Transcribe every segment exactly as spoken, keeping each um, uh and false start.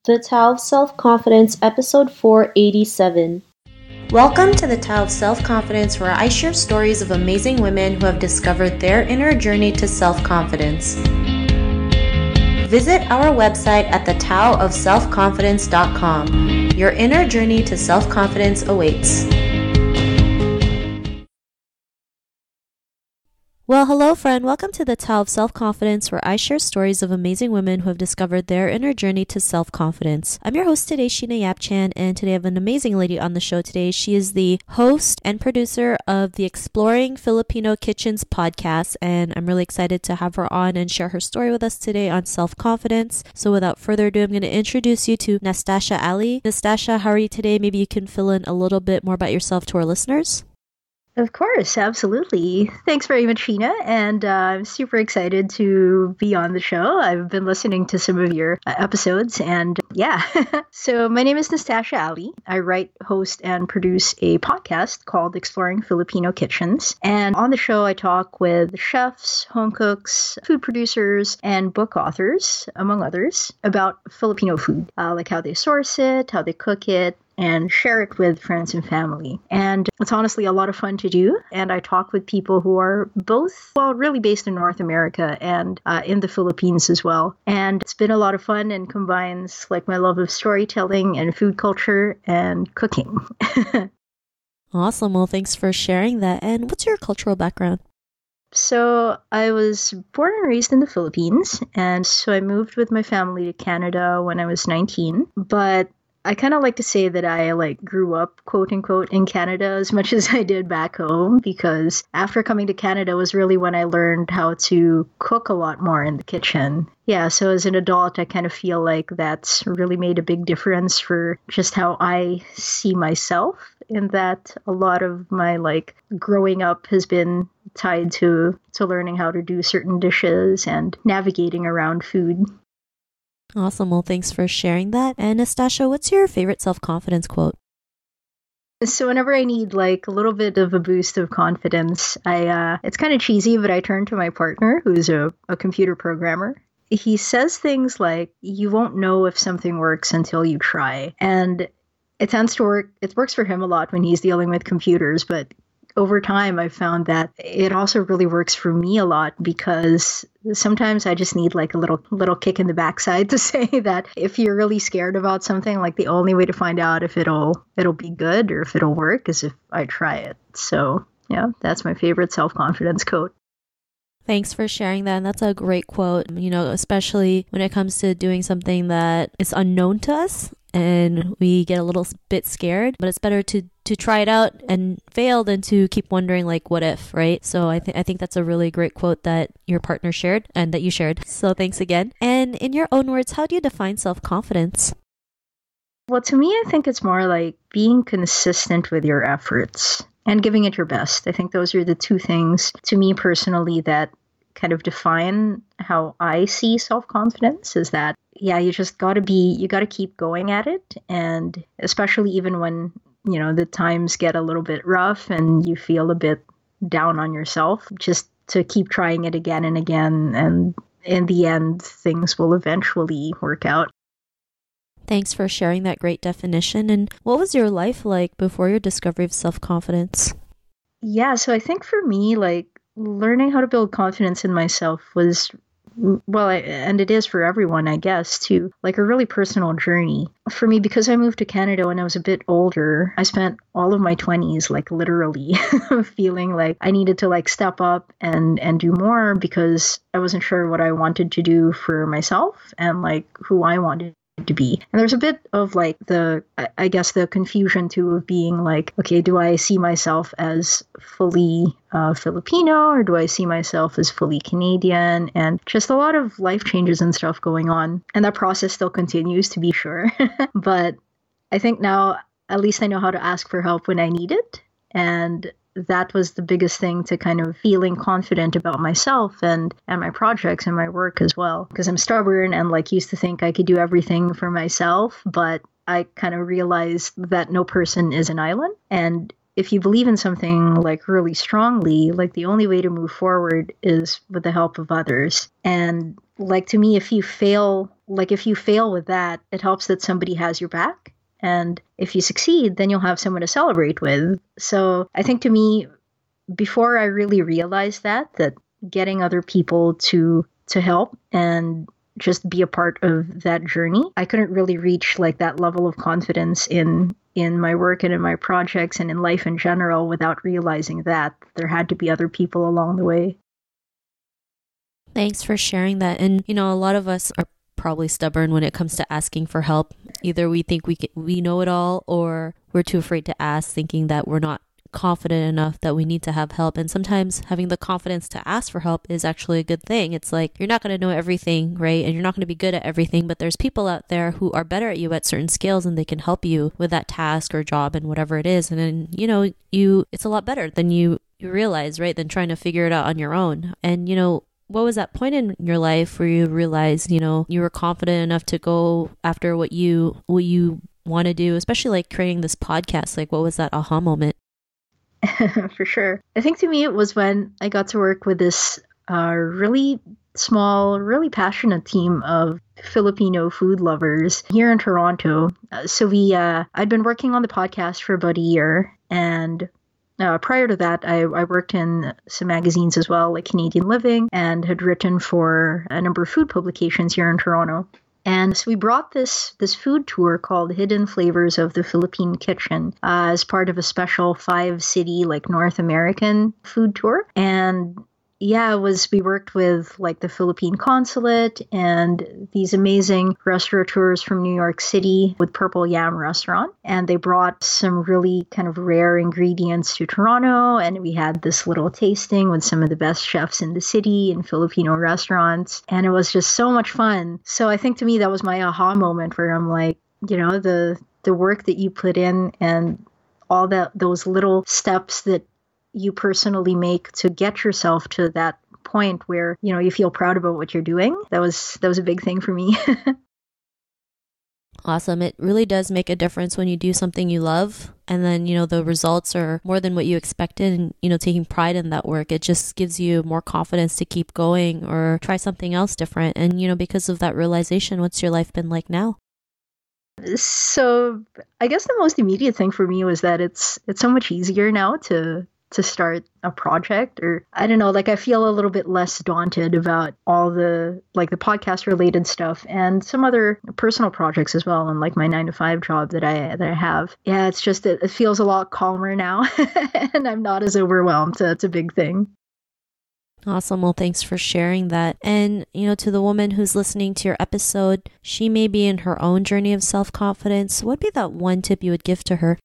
The Tao of Self-Confidence, Episode four eighty-seven. Welcome to the Tao of Self-Confidence, where I share stories of amazing women who have discovered their inner journey to self-confidence. Visit our website at the tao of self confidence dot com. Your inner journey to self-confidence awaits. Well, hello friend, welcome to the Tao of Self-Confidence, where I share stories of amazing women who have discovered their inner journey to self-confidence. I'm your host today, Sheena Yapchan, and today I have an amazing lady on the show today. She is the host and producer of the Exploring Filipino Kitchens podcast, and I'm really excited to have her on and share her story with us today on self-confidence. So without further ado, I'm going to introduce you to Nastasha Ali. Nastasha, how are you today? Maybe you can fill in a little bit more about yourself to our listeners. Of course, absolutely. Thanks very much, Sheena, and uh, I'm super excited to be on the show. I've been listening to some of your uh, episodes, and yeah. So my name is Nastasha Ali. I write, host, and produce a podcast called Exploring Filipino Kitchens. And on the show, I talk with chefs, home cooks, food producers, and book authors, among others, about Filipino food, uh, like how they source it, how they cook it, and share it with friends and family. And it's honestly a lot of fun to do. And I talk with people who are both, well, really based in North America and uh, in the Philippines as well. And it's been a lot of fun and combines like my love of storytelling and food culture and cooking. Awesome. Well, thanks for sharing that. And what's your cultural background? So I was born and raised in the Philippines. And so I moved with my family to Canada when I was nineteen. But I kind of like to say that I like grew up, quote unquote, in Canada as much as I did back home, because after coming to Canada was really when I learned how to cook a lot more in the kitchen. Yeah, so as an adult, I kind of feel like that's really made a big difference for just how I see myself, in that a lot of my like growing up has been tied to to learning how to do certain dishes and navigating around food. Awesome. Well, thanks for sharing that. And Nastasha, what's your favorite self-confidence quote? So whenever I need like a little bit of a boost of confidence, I uh, it's kind of cheesy, but I turn to my partner, who's a, a computer programmer. He says things like, you won't know if something works until you try. And it tends to work. It works for him a lot when he's dealing with computers, but over time, I've found that it also really works for me a lot, because sometimes I just need like a little little kick in the backside to say that if you're really scared about something, like the only way to find out if it'll it'll be good or if it'll work is if I try it. So yeah, that's my favorite self-confidence quote. Thanks for sharing that. And that's a great quote, you know, especially when it comes to doing something that is unknown to us and we get a little bit scared, but it's better to to try it out and fail than to keep wondering like what if, right? So I think I think that's a really great quote that your partner shared and that you shared. So thanks again. And in your own words, how do you define self-confidence? Well, to me, I think it's more like being consistent with your efforts and giving it your best. I think those are the two things to me personally that kind of define how I see self-confidence, is that, yeah, you just got to be, you got to keep going at it. And especially even when, you know, the times get a little bit rough and you feel a bit down on yourself, just to keep trying it again and again. And in the end, things will eventually work out. Thanks for sharing that great definition. And what was your life like before your discovery of self-confidence? Yeah, so I think for me, like, learning how to build confidence in myself was, well, I, and it is for everyone, I guess, too, like a really personal journey. For me, because I moved to Canada when I was a bit older, I spent all of my twenties, like literally feeling like I needed to like step up and, and do more, because I wasn't sure what I wanted to do for myself and like who I wanted to be. And there's a bit of like the, I guess the confusion too of being like, okay, do I see myself as fully uh, Filipino, or do I see myself as fully Canadian? And just a lot of life changes and stuff going on. And that process still continues, to be sure. But I think now at least I know how to ask for help when I need it. And that was the biggest thing to kind of feeling confident about myself and, and my projects and my work as well. Because I'm stubborn and like used to think I could do everything for myself, but I kind of realized that no person is an island. And if you believe in something like really strongly, like the only way to move forward is with the help of others. And like to me, if you fail like if you fail with that, it helps that somebody has your back. And if you succeed, then you'll have someone to celebrate with. So I think to me, before I really realized that, that getting other people to to help and just be a part of that journey, I couldn't really reach like that level of confidence in in my work and in my projects and in life in general without realizing that there had to be other people along the way. Thanks for sharing that. And, you know, a lot of us are probably stubborn when it comes to asking for help. Either we think we can, we know it all, or we're too afraid to ask, thinking that we're not confident enough that we need to have help. And sometimes having the confidence to ask for help is actually a good thing. It's like you're not going to know everything, right? And you're not going to be good at everything, but there's people out there who are better at you at certain skills, and they can help you with that task or job and whatever it is. And then, you know, you it's a lot better than you you realize, right? Than trying to figure it out on your own. And, you know, what was that point in your life where you realized, you know, you were confident enough to go after what you what you want to do, especially like creating this podcast? Like, what was that aha moment? For sure. I think to me it was when I got to work with this uh, really small, really passionate team of Filipino food lovers here in Toronto. Uh, so we, uh, I'd been working on the podcast for about a year, and Uh, prior to that, I, I worked in some magazines as well, like Canadian Living, and had written for a number of food publications here in Toronto. And so we brought this this food tour called Hidden Flavors of the Philippine Kitchen uh, as part of a special five-city, like North American food tour. And yeah, it was, we worked with like the Philippine consulate and these amazing restaurateurs from New York City with Purple Yam Restaurant. And they brought some really kind of rare ingredients to Toronto. And we had this little tasting with some of the best chefs in the city in Filipino restaurants. And it was just so much fun. So I think to me, that was my aha moment where I'm like, you know, the, the work that you put in and all that, those little steps that you personally make to get yourself to that point where, you know, you feel proud about what you're doing. That was that was a big thing for me. Awesome. It really does make a difference when you do something you love, and then, you know, the results are more than what you expected, and, you know, taking pride in that work, it just gives you more confidence to keep going or try something else different. And, you know, because of that realization, what's your life been like now? So I guess the most immediate thing for me was that it's it's so much easier now to to start a project, or I don't know, like I feel a little bit less daunted about all the like the podcast related stuff and some other personal projects as well, and like my nine to five job that I that I have. Yeah, it's just it, it feels a lot calmer now and I'm not as overwhelmed. So it's a big thing. Awesome. Well, thanks for sharing that. And, you know, to the woman who's listening to your episode, she may be in her own journey of self-confidence. What would be that one tip you would give to her?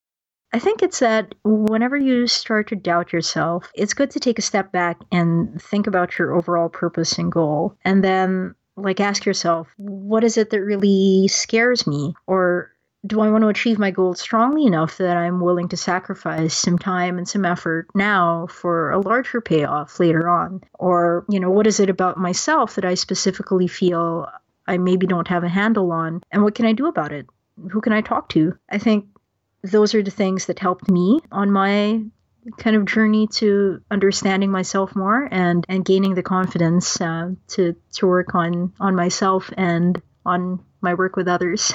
I think it's that whenever you start to doubt yourself, it's good to take a step back and think about your overall purpose and goal. And then, like, ask yourself, what is it that really scares me? Or do I want to achieve my goal strongly enough that I'm willing to sacrifice some time and some effort now for a larger payoff later on? Or, you know, what is it about myself that I specifically feel I maybe don't have a handle on? And what can I do about it? Who can I talk to? I think those are the things that helped me on my kind of journey to understanding myself more and, and gaining the confidence uh, to to work on, on myself and on my work with others.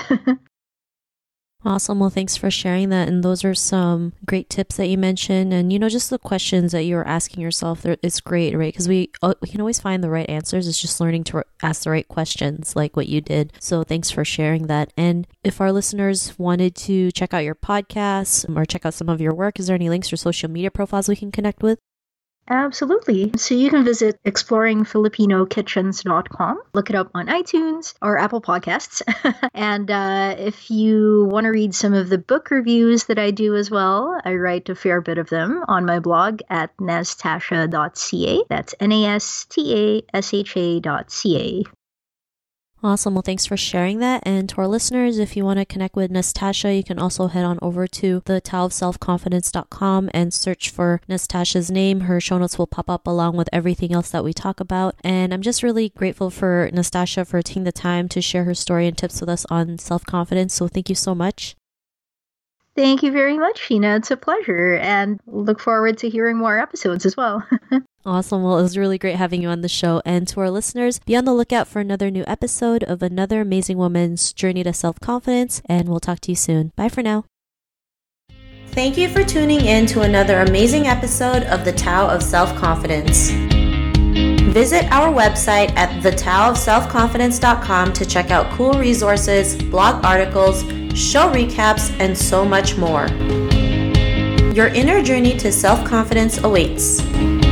Awesome. Well, thanks for sharing that. And those are some great tips that you mentioned. And, you know, just the questions that you're asking yourself, it's great, right? Because we, we can always find the right answers. It's just learning to ask the right questions like what you did. So thanks for sharing that. And if our listeners wanted to check out your podcast or check out some of your work, is there any links or social media profiles we can connect with? Absolutely. So you can visit exploring filipino kitchens dot com, look it up on iTunes or Apple Podcasts. And uh, if you want to read some of the book reviews that I do as well, I write a fair bit of them on my blog at nastasha dot c a. That's N A S T A S H A dot C A. Awesome. Well, thanks for sharing that. And to our listeners, if you want to connect with Nastasha, you can also head on over to the tao of self confidence dot com and search for Nastasha's name. Her show notes will pop up along with everything else that we talk about. And I'm just really grateful for Nastasha for taking the time to share her story and tips with us on self-confidence. So thank you so much. Thank you very much, Sheena. It's a pleasure, and look forward to hearing more episodes as well. Awesome. Well, it was really great having you on the show. And to our listeners, be on the lookout for another new episode of another amazing woman's journey to self-confidence. And we'll talk to you soon. Bye for now. Thank you for tuning in to another amazing episode of The Tao of Self-Confidence. Visit our website at the tao of self confidence dot com to check out cool resources, blog articles, show recaps, and so much more. Your inner journey to self-confidence awaits.